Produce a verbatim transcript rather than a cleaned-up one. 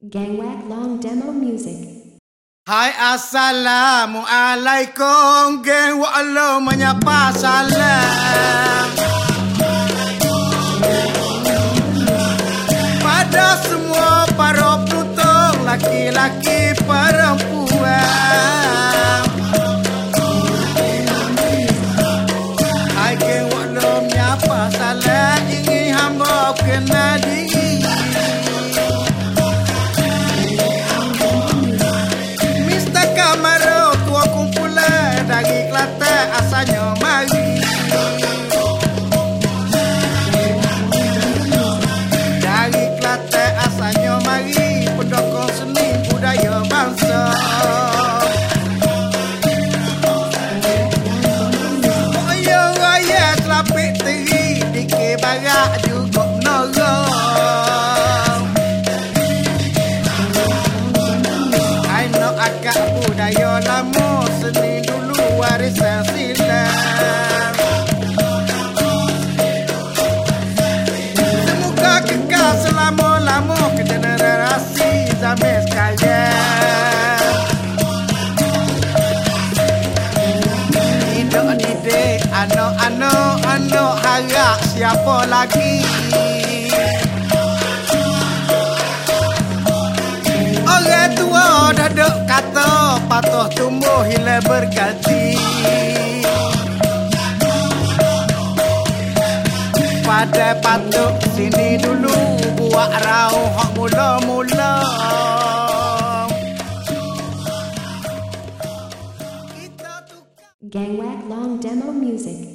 Gangwag Long Demo Music. Hai assalamualaikum, geng wa Allah menyapa salam pada semua para penutung laki-laki perempuan. Hai geng wa Allah menyapa salam, ingin hamba kenal diri. Kamaro tua kumpulan dari Kelantan asalnya mari. Dari Kelantan asalnya mari, pendokong seni budaya bangsa. Oh ya raya selapik teri, dikir barak juga menolong. Akak budaya lama, seni dulu warisan silam. Semoga kekal selama-lama ke generasi zaman sekalian. Hidup didik anak-anak, anak harap siapa lagi. Orang tua dah duk kata patuh tumbuh hilang berganti. Pada patut sini dulu buat rauh hak mula-mula. Gangwag Long Demo Music.